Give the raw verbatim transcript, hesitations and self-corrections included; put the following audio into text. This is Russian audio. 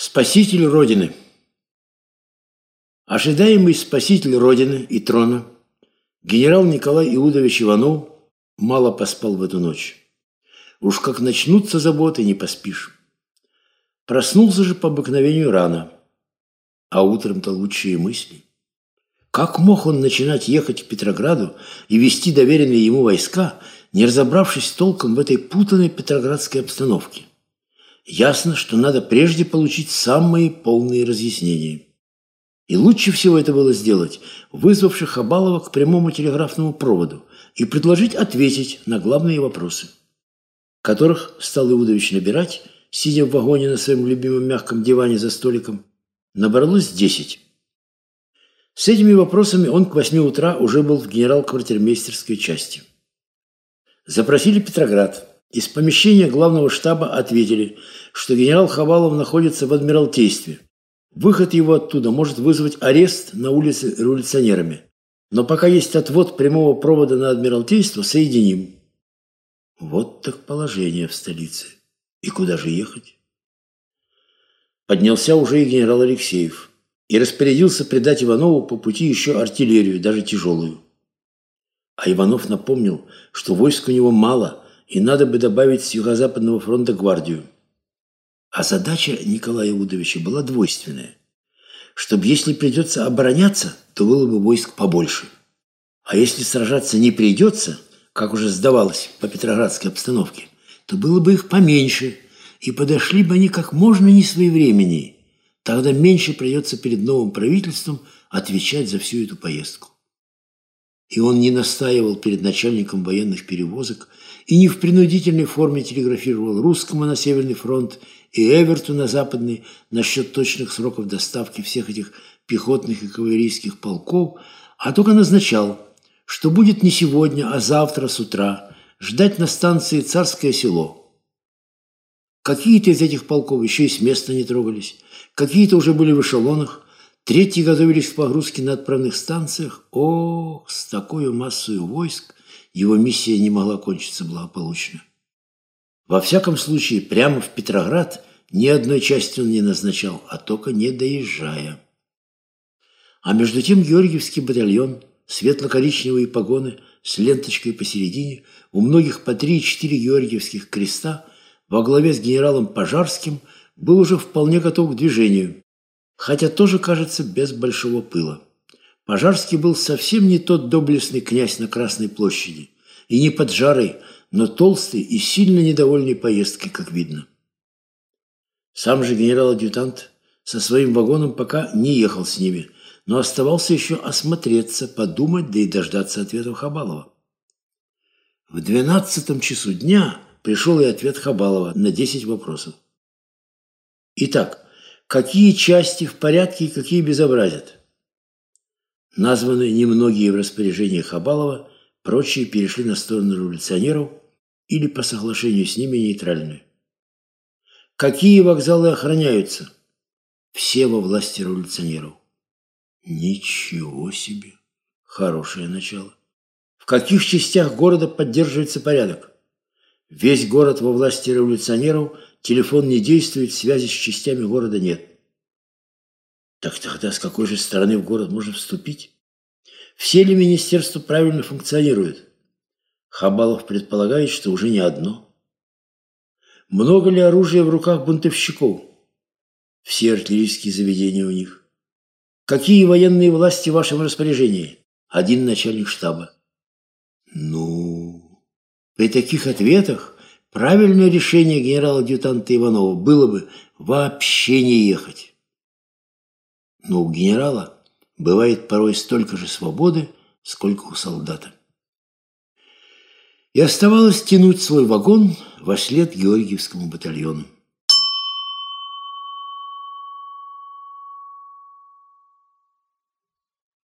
Спаситель Родины. Ожидаемый спаситель Родины и трона, генерал Николай Иудович Иванов, мало поспал в эту ночь. Уж как начнутся заботы, не поспишь. Проснулся же по обыкновению рано, а утром-то лучшие мысли. Как мог он начинать ехать к Петрограду и вести доверенные ему войска, не разобравшись толком в этой путанной петроградской обстановке? Ясно, что надо прежде получить самые полные разъяснения. И лучше всего это было сделать, вызвавши Хабалова к прямому телеграфному проводу и предложить ответить на главные вопросы, которых стал Иудович набирать, сидя в вагоне на своем любимом мягком диване за столиком. Набралось десять. С этими вопросами он к восьми утра уже был в генерал-квартирмейстерской части. Запросили Петроград. Из помещения главного штаба ответили, что генерал Хабалов находится в Адмиралтействе. Выход его оттуда может вызвать арест на улице революционерами. Но пока есть отвод прямого провода на Адмиралтейство, соединим. Вот так положение в столице. И куда же ехать? Поднялся уже и генерал Алексеев и распорядился придать Иванову по пути еще артиллерию, даже тяжелую. А Иванов напомнил, что войск у него мало, и надо бы добавить с Юго-Западного фронта гвардию. А задача Николая Иудовича была двойственная. Чтобы, если придется обороняться, то было бы войск побольше. А если сражаться не придется, как уже сдавалось по петроградской обстановке, то было бы их поменьше, и подошли бы они как можно несвоевременнее. Тогда меньше придется перед новым правительством отвечать за всю эту поездку. И он не настаивал перед начальником военных перевозок и не в принудительной форме телеграфировал Русскому на Северный фронт и Эверту на Западный насчет точных сроков доставки всех этих пехотных и кавалерийских полков, а только назначал, что будет не сегодня, а завтра с утра ждать на станции Царское Село. Какие-то из этих полков еще и с места не трогались, какие-то уже были в эшелонах, третьи готовились к погрузке на отправных станциях. Ох, с такой массой войск его миссия не могла кончиться благополучно. Во всяком случае, прямо в Петроград ни одной части он не назначал, а только не доезжая. А между тем Георгиевский батальон, светло-коричневые погоны с ленточкой посередине, у многих по три и четыре георгиевских креста, во главе с генералом Пожарским, был уже вполне готов к движению, хотя тоже, кажется, без большого пыла. Пожарский был совсем не тот доблестный князь на Красной площади, и не поджарый, но толстый и сильно недовольный поездкой, как видно. Сам же генерал-адъютант со своим вагоном пока не ехал с ними, но оставался еще осмотреться, подумать, да и дождаться ответов Хабалова. В двенадцатом часу дня пришел и ответ Хабалова на десять вопросов. Итак, какие части в порядке и какие безобразят? Названы немногие в распоряжении Хабалова, прочие перешли на сторону революционеров или по соглашению с ними нейтральны. Какие вокзалы охраняются? Все во власти революционеров. Ничего себе! Хорошее начало. В каких частях города поддерживается порядок? Весь город во власти революционеров, телефон не действует, связи с частями города нет. Так тогда с какой же стороны в город можно вступить? Все ли министерства правильно функционируют? Хабалов предполагает, что уже не одно. Много ли оружия в руках бунтовщиков? Все артиллерийские заведения у них. Какие военные власти в вашем распоряжении? Один начальник штаба. Ну, при таких ответах правильное решение генерала-адъютанта Иванова было бы вообще не ехать. Но у генерала бывает порой столько же свободы, сколько у солдата. И оставалось тянуть свой вагон вослед Георгиевскому батальону.